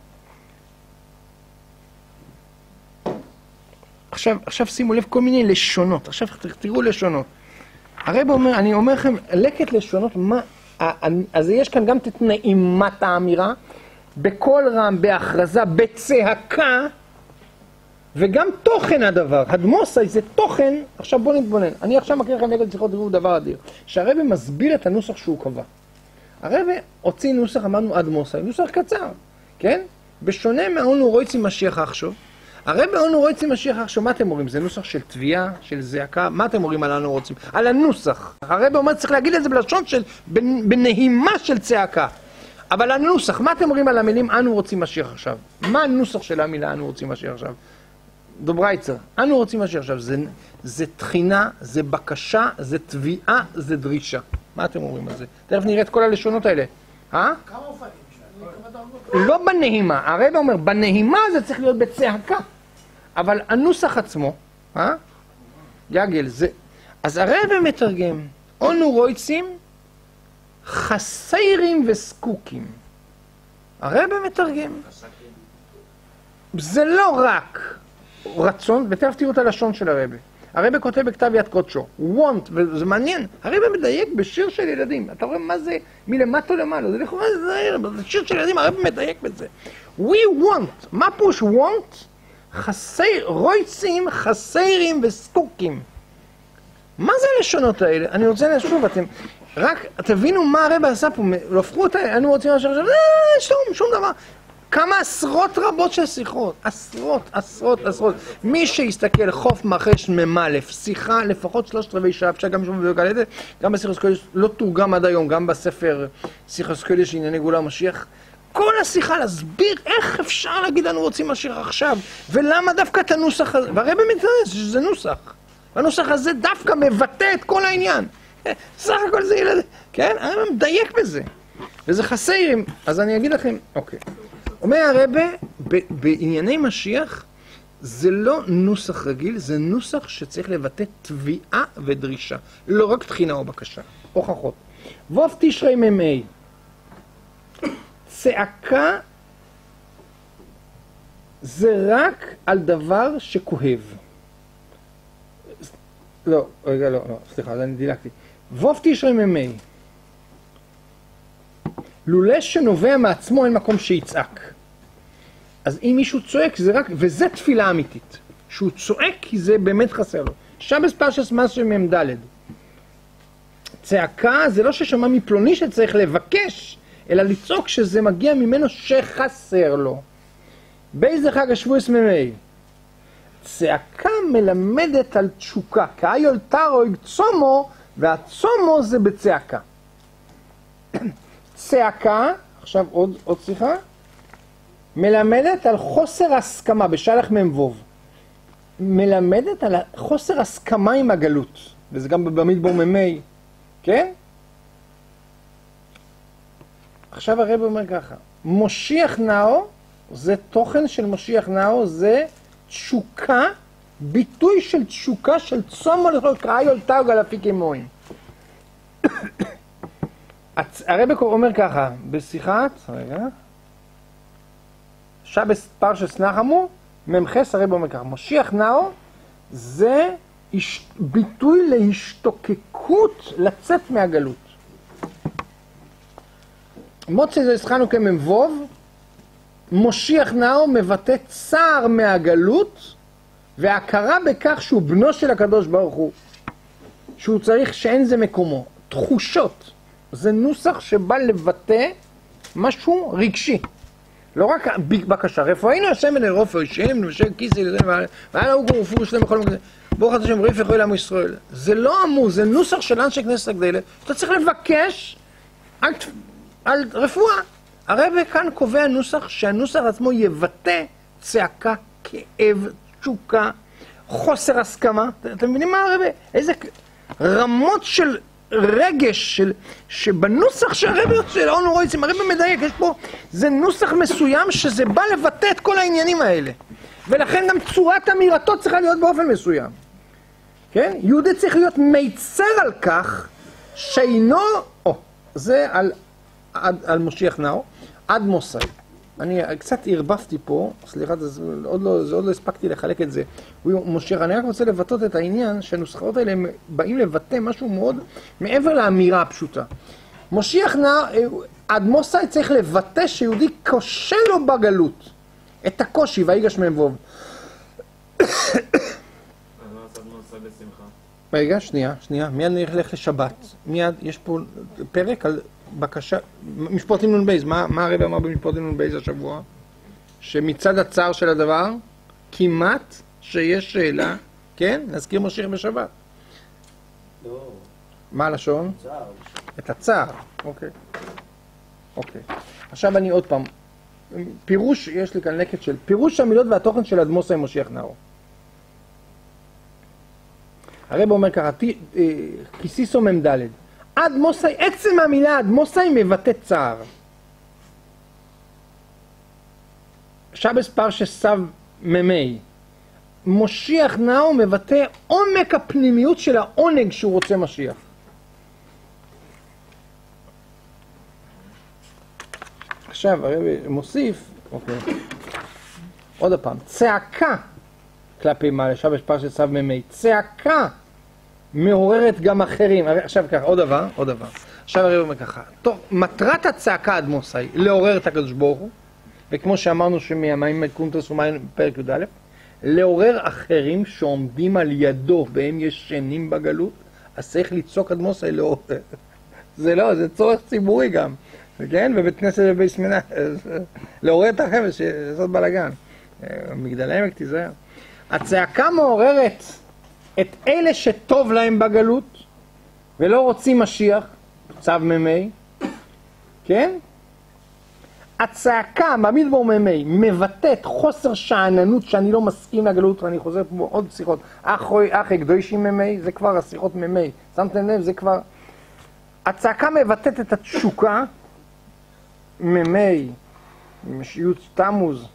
עכשיו שימו לב כל מיני לשונות, עכשיו תראו לשונות. הרב אומר, אני אומר לכם, לקט לשונות, אז יש כאן גם את נעימת האמירה, בקול רם, בהכרזה, בצעקה, וגם תוכן הדבר. הדמוסי זה תוכן, עכשיו בואו נתבונן. אני עכשיו מכיר לכם נגד שיחות, תראו דבר אדיר. שהרב מסביר את הנוסח שהוא קבע. הרב הוציא נוסח, אמרנו אדמוסי, נוסח קצר, כן? בשונה מהאונו רויצי משיח עכשיו. הרב אונו רויצי משיח עכשיו, מה אתם אומרים? זה נוסח של תביעה, של זעקה? מה אתם אומרים על אונו רוצים? על הנוסח. הרב אומר, צריך להגיד את זה בלשון של, בנהימה של צעקה. אבל הנוסח, מה אתם אומרים על המילים אנו רוצים משיח עכשיו? מה הנוסח של המילה אנו רוצים משיח עכשיו? דוברייצר, אנו רוצים משיח עכשיו, זה תחינה, זה בקשה, זה תביעה, זה דרישה. מה אתם אומרים על זה? תכף נראה את כל הלשונות האלה. כמה אופנים שם? לא בנהימה, הרב אומר, בנהימה זה צריך להיות בצעקה. אבל הנוסח עצמו, יגל, זה... אז הרב מתרגם, אנו רוצים חסרים וסקוקים. הרב מתרגם. זה לא רק רצון, ותכף תראו את הלשון של הרב. הרב כותב בכתב יד קודשו, want, וזה מעניין, הרב מדייק בשיר של ילדים. אתה רואה מה זה מלמטה למעלה, זה לכאורה זה שיר של ילדים, הרב מדייק בזה. We want, מה פוש want? רוצים, חסרים וסקוקים. מה זה הלשונות האלה? אני רוצה לשוב, אתם רק תבינו מה הרב עשה פה, לא הפכו אותה, אני רוצה לשאול, שום דבר. כמה עשרות רבות של שיחות, עשרות. מי שיסתכל חוף מחש ממלף, שיחה לפחות 3/4 שעה, אפשר גם לשמוע בדיוק על ידי, גם בשיחת קודש, לא תורגם עד היום, גם בספר שיחת קודש ענייני גאולה ומשיח, כל השיחה להסביר איך אפשר להגיד לנו רוצים משיח עכשיו, ולמה דווקא את הנוסח הזה, והרב מתרץ שזה נוסח, והנוסח הזה דווקא מבטא את כל העניין, סך הכל זה ילד, כן? הרב מדייק בזה, וזה חסרים, אז אני אגיד לכם, אוקיי. אומר הרבה, בענייני משיח, זה לא נוסח רגיל, זה נוסח שצריך לבטא תביעה ודרישה. לא רק תחינה או בקשה. הוכחות. ווב תשרי ממי. צעקה זה רק על דבר שכואב. לא, רגע, לא, סליחה, אני דילגתי. ווב תשרי ממי. לולא שנובע מעצמו אין מקום שיצעק. אז אם מישהו צועק זה רק, וזה תפילה אמיתית. שהוא צועק כי זה באמת חסר לו. שבס פרשס מסו מ"ד. צעקה זה לא ששמע מפלוני שצריך לבקש, אלא לצעוק שזה מגיע ממנו שחסר לו. באיזה חג השבועס ממי? צעקה מלמדת על תשוקה. כאיול תרויג צומו, והצומו זה בצעקה. צעקה, עכשיו עוד שיחה, מלמדת על חוסר הסכמה, בשלח ממבוב. מלמדת על חוסר הסכמה עם הגלות, וזה גם במדבור ממי, כן? עכשיו הרב אומר ככה, משיח נאו, זה תוכן של משיח נאו, זה תשוקה, ביטוי של תשוקה של צומו לכל קראי אולתר גלפי כמוין. הרב אומר ככה, בשיחת, רגע, שבס פרשס נחמו, ממחס הרב אומר ככה, משיח נאו זה ביטוי להשתוקקות לצאת מהגלות. מוצא זה הסחנו כמבוב, משיח נאו מבטא צער מהגלות, והכרה בכך שהוא בנו של הקדוש ברוך הוא, שהוא צריך שאין זה מקומו, תחושות. זה נוסח שבא לבטא משהו רגשי. לא רק בקשה, רפואינו השם אל רופא, שם, ושם כיסי, ועל ההוא גורפו שלם בכל מקום, ברוך אתה שם ריף יכול לעם ישראל. זה לא אמור, זה נוסח של אנשי כנסת הגדלת, אתה צריך לבקש על רפואה. הרב כאן קובע נוסח, שהנוסח עצמו יבטא צעקה, כאב, תשוקה, חוסר הסכמה. אתם מבינים מה הרב? איזה רמות של רגש שבנוסח שהרב יוצא, לא רואים, הרב מדייק, יש פה, זה נוסח מסוים שזה בא לבטא את כל העניינים האלה. ולכן גם צורת אמירתו צריכה להיות באופן מסוים. כן? יהודי צריך להיות מיצר על כך שאינו, זה על משיח נאו, עד מוסאי. אני קצת הרבפתי פה, סליחה, עוד לא הספקתי לחלק את זה. משיח, אני רק רוצה לבטאות את העניין שהנוסחאות האלה באים לבטא משהו מאוד מעבר לאמירה הפשוטה. משיח נאו, עד מוסאי צריך לבטא שיהודי קשה לו בגלות. את הקושי, ויגש ממבוב. רגע, שנייה, מיד נלך לשבת. מיד, יש פה פרק על בקשה, משפטים נון בייז, מה הרב אמר במשפטים נון בייז השבוע? שמצד הצער של הדבר, כמעט שיש שאלה, כן? נזכיר משיח בשבת. לא. מה הלשון? צער. את הצער, אוקיי. אוקיי. עכשיו אני עוד פעם, פירוש, יש לי כאן לקט של פירוש המילות והתוכן של אדמוסאי משיח נאור. הרב אומר ככה, כיסיסו מ"ד, אדמוסאי, עצם המילה אדמוסאי מבטא צער. שבס פרשס סב ממי, משיח נאור מבטא עומק הפנימיות של העונג שהוא רוצה משיח. עכשיו הרב מוסיף, אוקיי, עוד הפעם, צעקה כלפי מעלה, שבס פרשס סב ממי, צעקה מעוררת גם אחרים. עכשיו ככה, עוד דבר. עכשיו הרב אומר ככה, מטרת הצעקה אדמוסאי, לעורר את הקדוש ברוך הוא, וכמו שאמרנו שמהמים קונטרס ומים פרק י"א, לעורר אחרים שעומדים על ידו והם ישנים בגלות, אז צריך לצעוק אדמוסאי לעורר. זה לא, זה צורך ציבורי גם, כן? בבית כנסת ובית מנה, לעורר את החבר'ה, לעשות בלגן. מגדל העמק תיזהר. הצעקה מעוררת את אלה שטוב להם בגלות ולא רוצים משיח, צו ממי, כן? הצעקה במדבר ממי מבטאת חוסר שעננות שאני לא מסכים לגלות, ואני חוזר פה עוד שיחות, אחרי קדושים ממי, זה כבר השיחות ממי, שמתם לב, זה כבר, הצעקה מבטאת את התשוקה, ממי, משיות תמוז.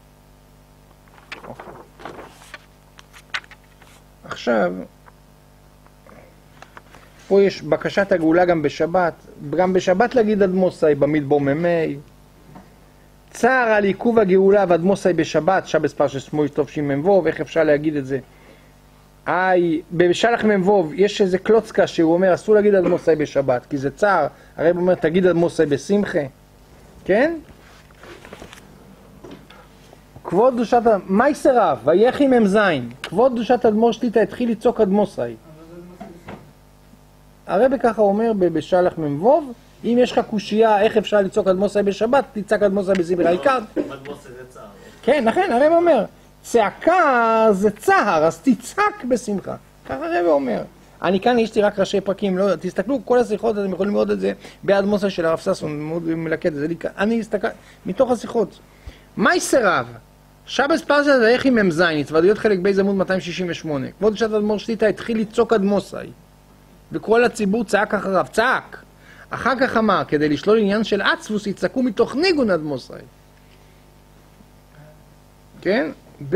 עכשיו, פה יש בקשת הגאולה גם בשבת להגיד אדמוסאי במדבר ממי, צער על עיכוב הגאולה ואדמוסאי בשבת, שבס פרשס מויש תופשים ממבוב, איך אפשר להגיד את זה? בשלח ממבוב יש איזה קלוצקה שהוא אומר, אסור להגיד אדמוסאי בשבת, כי זה צער, הרב אומר, תגיד אדמוסאי בשמחה, כן? כבוד דושת, מייסר רב, ויחי ממזין, כבוד דושת אדמו"ר שליט"א התחיל לצעוק אדמוסאי. הרב ככה אומר בשלח ממבוב, אם יש לך קושייה איך אפשר לצעוק אדמוסאי בשבת, תצעק אדמוסאי בשמחה. העיקר. אדמוסאי זה צער. כן, נכון, הרב אומר, צעקה זה צער, אז תצעק בשמחה. ככה הרב אומר. אני כאן יש לי רק ראשי פרקים, לא, תסתכלו כל השיחות, אתם יכולים לראות את זה באדמוסאי של הרב ששון, מאוד מלקט את זה. אני אסתכל, מתוך השיחות. מייסר רב, שבס פרשת ויחי ממזין, התוודעויות חלק ב' עמוד 268. כבוד דושת אדמו"ר שליט"א התחיל לצעוק אדמוסאי, וכל הציבור צעק אחריו, צעק. אחר כך אמר, כדי לשלול עניין של עצבוס, יצעקו מתוך ניגון אדמוסאי. כן?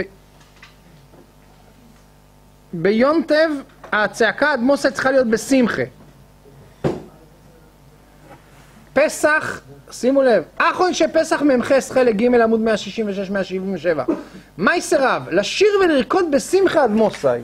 ביונטב, הצעקה אדמוסאי צריכה להיות בשמחה. פסח, שימו לב, אחרון שפסח ממחס חלק ג' עמוד 166-177. מייסר רב, לשיר ולרקוד בשמחה אדמוסאי.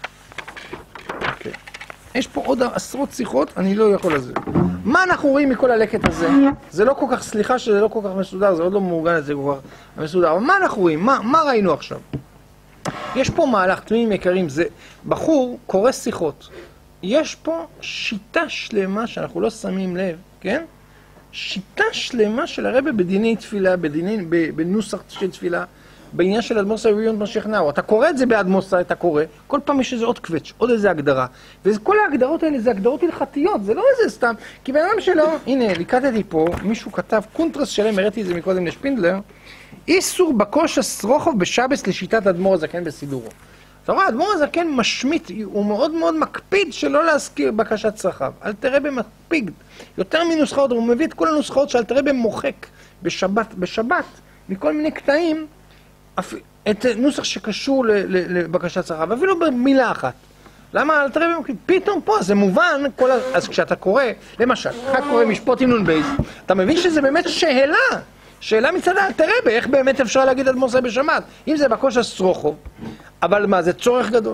יש פה עוד עשרות שיחות, אני לא יכול לזה. מה אנחנו רואים מכל הלקט הזה? זה לא כל כך, סליחה שזה לא כל כך מסודר, זה עוד לא מאורגן את זה כל כך מסודר. אבל מה אנחנו רואים? מה ראינו עכשיו? יש פה מהלך, תמימים יקרים, זה בחור קורא שיחות. יש פה שיטה שלמה שאנחנו לא שמים לב, כן? שיטה שלמה של הרב בדיני תפילה, בנוסח של תפילה, בעניין של אדמוסאי ויונט משיח נאור. אתה קורא את זה באדמוסאי, אתה קורא, כל פעם יש איזה עוד קווץ', עוד איזה הגדרה. וכל ההגדרות האלה זה הגדרות הלכתיות, זה לא איזה סתם. כי בן אדם שלו, הנה, ליקטתי פה, מישהו כתב, קונטרס שלם, הראיתי את זה מקודם לשפינדלר, איסור בקושס רוחב בשבס לשיטת אדמו"ר הזקן בסידורו. אתה רואה, אדמו"ר הזקן משמיט, הוא מאוד מאוד מקפיד שלא להזכיר בקשת צרכיו. אל תראה במקפיד. יותר מנוסחאות, הוא מביא את כל הנוסחאות שאל תראה במוחק בשבת, מכל מיני קטעים, את נוסח שקשור לבקשת צרכיו, אפילו במילה אחת. למה? אל תראה במקפיד. פתאום פה, זה מובן, אז כשאתה קורא, למשל, אתה קורא משפוט עם נון בייס, אתה מבין שזה באמת שאלה מצד אל תראה איך באמת אפשר להגיד אדמוסאי בשבת. אם זה בקושס רוחב, אבל מה, זה צורך גדול.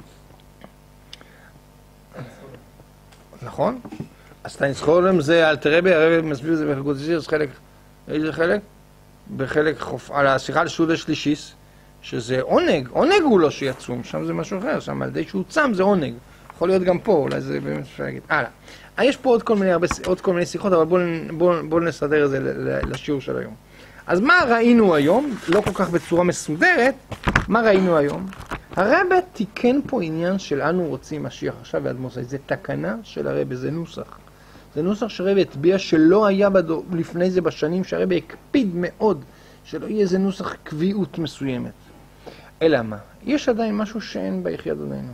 נכון? אז אתה נזכור להם זה, אל תראה בי, הרב מסביר את זה בחלקות אז חלק, איזה חלק? בחלק על השיחה על סעודה שלישיס, שזה עונג הוא לא שיצום, שם זה משהו אחר, שם על ידי שהוא צם זה עונג. יכול להיות גם פה, אולי זה באמת אפשר להגיד. הלאה. יש פה עוד כל מיני שיחות, אבל בואו נסדר את זה לשיעור של היום. אז מה ראינו היום? לא כל כך בצורה מסודרת, מה ראינו היום? הרב תיקן פה עניין של אנו רוצים משיח עכשיו ואדמוסאי, זה תקנה של הרב, זה נוסח. זה נוסח שהרבא הטביע שלא היה לפני זה בשנים, שהרבא הקפיד מאוד שלא יהיה איזה נוסח קביעות מסוימת. אלא מה? יש עדיין משהו שאין ביחי אדוננו.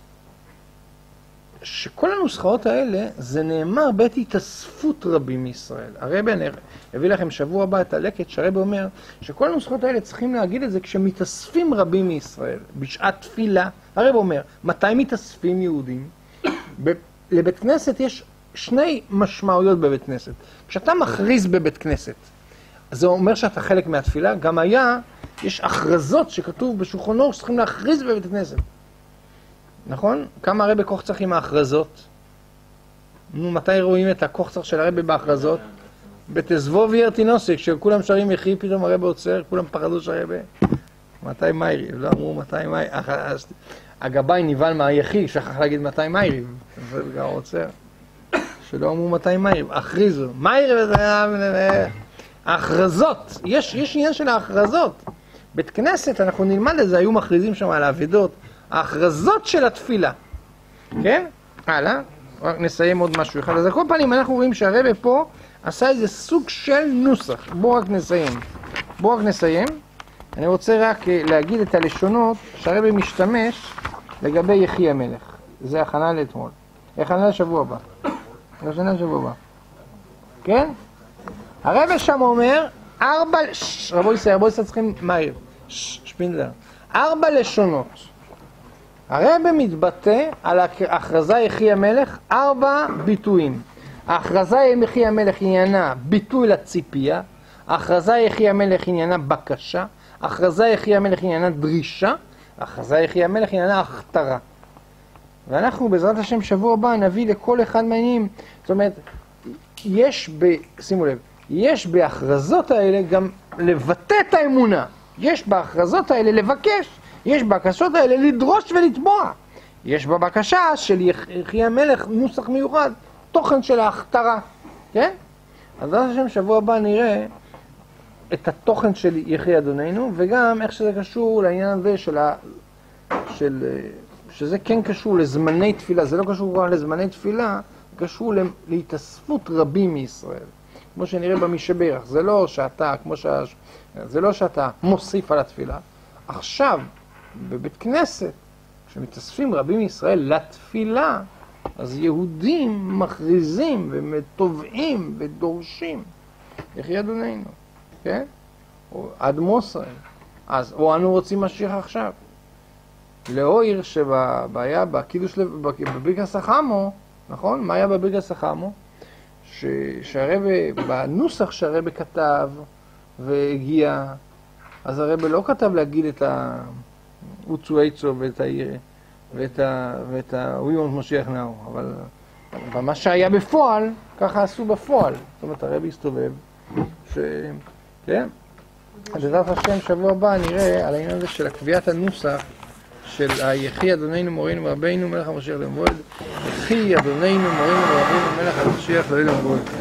שכל הנוסחאות האלה זה נאמר בעת התאספות רבים מישראל. הרבא הביא לכם שבוע הבא את הלקט שהרבא אומר שכל הנוסחאות האלה צריכים להגיד את זה כשמתאספים רבים מישראל, בשעת תפילה. הרבא אומר, מתי מתאספים יהודים? לבית כנסת יש שני משמעויות בבית כנסת. כשאתה מכריז בבית כנסת, זה אומר שאתה חלק מהתפילה. גם יש הכרזות שכתוב בשולחן אור שצריכים להכריז בבית כנסת. נכון? כמה הרבא קוחצח עם ההכרזות? מתי רואים את הקוחצח של הרבא בהכרזות? בתזבוב ירטינוסק, כשכולם שרים יחי, פתאום הרבא עוצר, כולם פחדו שהרבא. מתי מייריב? לא אמרו מתי מייריב. הגבאי נבהל מהיחי, שכח להגיד מתי מייריב. וגם עוצר. שלא אמרו מתי מייריב. הכריזו. מייריב, ההכרזות. יש עניין של ההכרזות. בית כנסת, אנחנו נלמד את זה, היו מכריזים שם על האבדות. ההכרזות של התפילה. כן? הלאה. רק נסיים עוד משהו אחד. אז על כל פנים אנחנו רואים שהרבא פה עשה איזה סוג של נוסח. בואו רק נסיים. אני רוצה רק להגיד את הלשונות שהרבא משתמש לגבי יחי המלך. זה הכנה לאתמול. הכנה לשבוע הבא. כן? הרבא שם אומר, רבו ישראל צריכים מהיר. שפינדלר. 4 לשונות. הרבא מתבטא על ההכרזה יחי המלך 4 ביטויים. ההכרזה יחי המלך עניינה ביטוי לציפייה, ההכרזה יחי המלך עניינה בקשה, ההכרזה יחי המלך עניינה דרישה, ההכרזה יחי המלך עניינה הכתרה. ואנחנו בעזרת השם שבוע הבא נביא לכל אחד מהעניינים. זאת אומרת, שימו לב, יש בהכרזות האלה גם לבטא את האמונה. יש בהכרזות האלה לבקש. יש בבקשות האלה לדרוש ולתבוע. יש בבקשה של יחי המלך נוסח מיוחד, תוכן של ההכתרה. כן? אז בעזרת השם שבוע הבא נראה את התוכן של יחי אדוננו, וגם איך שזה קשור לעניין הזה שזה כן קשור לזמני תפילה. זה לא קשור כבר לזמני תפילה, זה קשור להתאספות רבים מישראל. כמו שנראה במשבח, זה לא שאתה מוסיף על התפילה. עכשיו, בבית כנסת, כשמתאספים רבים מישראל לתפילה, אז יהודים מכריזים ומתובעים ודורשים יחי אדוננו, כן? או עד מוסר. אז או אנו רוצים משיח עכשיו. לאויר שבבעיה בקידוש בברכת החמו, נכון? מה היה בברכת החמו? שהרבא, בנוסח שהרבא כתב והגיע, אז הרבא לא כתב להגיד את האוצו איצו ואת הווימות משיח נאו, אבל מה שהיה בפועל, ככה עשו בפועל. זאת אומרת, הרבא הסתובב, כן? אז בעזרת השם שבוע הבא נראה על העניין הזה של קביעת הנוסח של היחי אדוננו מורינו ורבינו מלך המשיח לעולם ועד. יחי אדוננו מורינו ורבינו מלך המשיח לעולם ועד.